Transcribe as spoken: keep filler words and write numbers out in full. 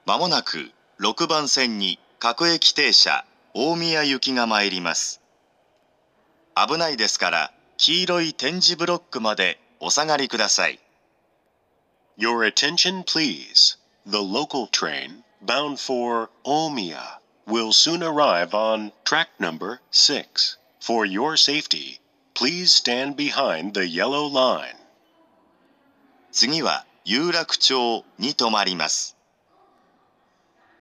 まもなくろくばん線に各駅停車大宮行きが参ります。危ないですから黄色い点字ブロックまでお下がりください。 Your attention, please. The local train bound for Omiya will soon arrive on track number six. For your safety, please stand behind the yellow line. 次は有楽町に停まります。